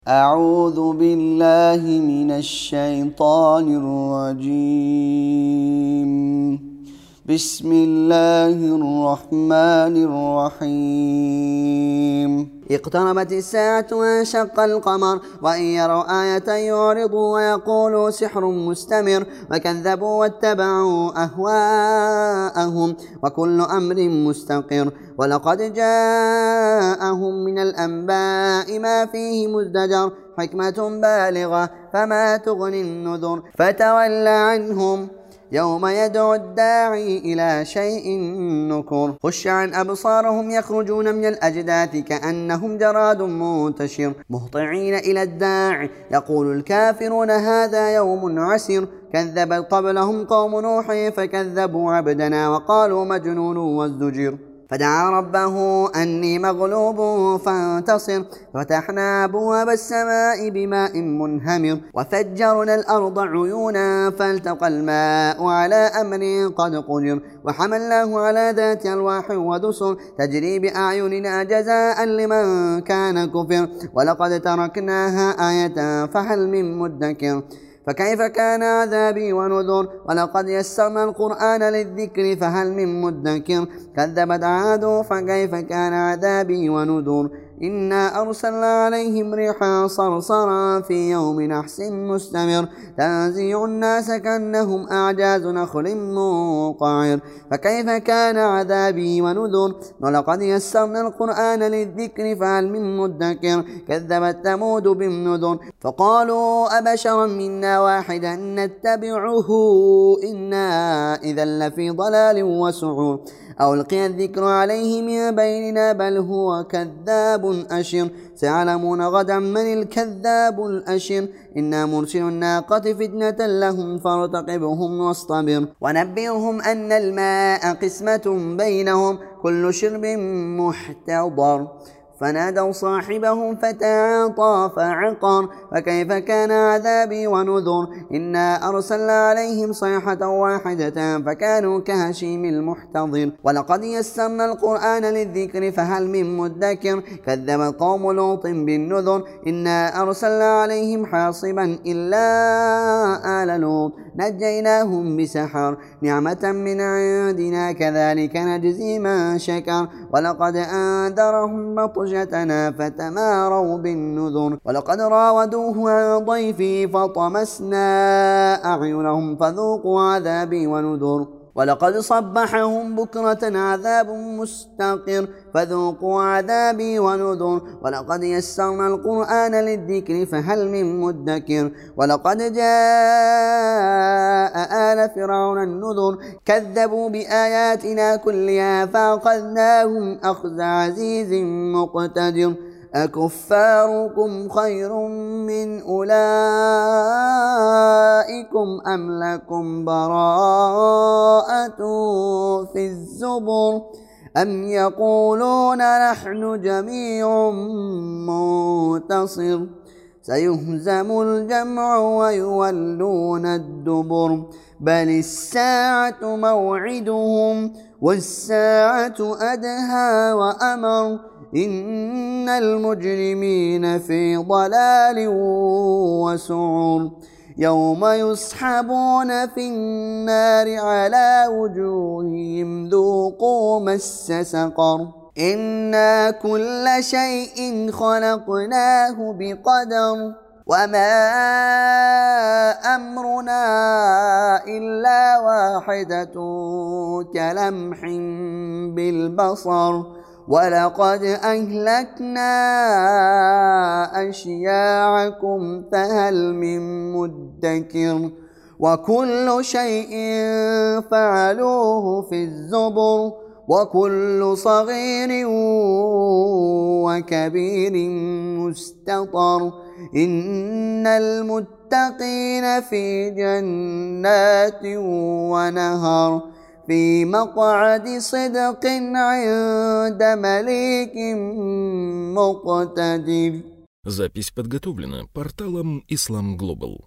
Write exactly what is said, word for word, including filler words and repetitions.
أعوذ بالله من الشيطان الرجيم. بسم الله الرحمن الرحيم. اقتربت الساعة وانشق القمر وإن يروا آية يعرضوا ويقولوا سحر مستمر وكذبوا واتبعوا أهواءهم وكل أمر مستقر. ولقد جاءهم من الأنباء ما فيه مزدجر حكمة بالغة فما تغني النذر فتول عنهم يوم يدعو الداعي إلى شيء نكر. خش عن أبصارهم يخرجون من الأجداث كأنهم جراد منتشر مهطعين إلى الداعي يقول الكافرون هذا يوم عسر. كذبت قبلهم قوم نوح فكذبوا عبدنا وقالوا مجنون وازدجر. فدعا ربه أني مغلوب فانتصر. فتحنا أبواب السماء بماء منهمر وفجرنا الأرض عيونا فالتقى الماء على أمر قد قدر. وحملناه على ذات ألواح ودسر تجري بأعيننا جزاء لمن كان كفر. ولقد تركناها آية فهل من مدكر. فكيف كان عذابي ونذر. ولقد يسرنا القرآن للذكر فهل من مدكر. كذبت عاد فكيف كان عذابي ونذر. إنا أرسلنا عليهم ريحا صرصرا في يوم نحس مستمر تنزيع الناس كأنهم أعجاز نخل منقعر. فكيف كان عذابي ونذر. ولقد يسرنا القرآن للذكر فهل من مدكر. كذبت ثمود بالنذر فقالوا أبشرا منا واحدا نتبعه إنا إذا لفي ضلال وسعور. أو ألقي الذكر عليه من بيننا بل هو كذاب أشر. سيعلمون غدا من الكذاب الأشر. إنا مرسل الناقة فتنة لهم فارتقبهم واصطبر. ونبئهم أن الماء قسمة بينهم كل شرب محتضر. فنادوا صاحبهم فتعاطى فعقر. فكيف كان عذابي ونذر. إنا أرسلنا عليهم صيحة واحدة فكانوا كهشيم المحتضر. ولقد يسرنا القرآن للذكر فهل من مدكر. كذب قوم لوط بالنذر. إنا أرسلنا عليهم حاصبا إلا آل لوط نجيناهم بسحر نعمة من عندنا كذلك نجزي من شكر. ولقد أنذرهم بطشتنا فتماروا بالنذر. ولقد راودوه عن ضيفه فطمسنا أعينهم فذوقوا عذابي ونذر. ولقد صبحهم بكرة عذاب مستقر فذوقوا عذابي ونذر. ولقد يسرنا القرآن للذكر فهل من مدكر. ولقد جاء آل فرعون النذر كذبوا بآياتنا كلها فأخذناهم أخذ عزيز مقتدر. أكفاركم خير من أولئكم أم لكم براءة في الزبر. أم يقولون نحن جميع منتصر. سيهزم الجمع ويولون الدبر. بل الساعة موعدهم والساعة أدهى وأمر. إن المجرمين في ضلال وسعر. يوم يسحبون في النار على وجوههم ذوقوا مس سقر. إنا كل شيء خلقناه بقدر وما أمرنا إلا واحدة كلمح بالبصر. ولقد أهلكنا أشياعكم فهل من مدكر. وكل شيء فعلوه في الزبر. وكل صغير وكبير مستطر. إن المتقين في جنات ونهر في مقعد صدق عند مليك مقتدر. Запись подготовлена порталом Ислам Глобал.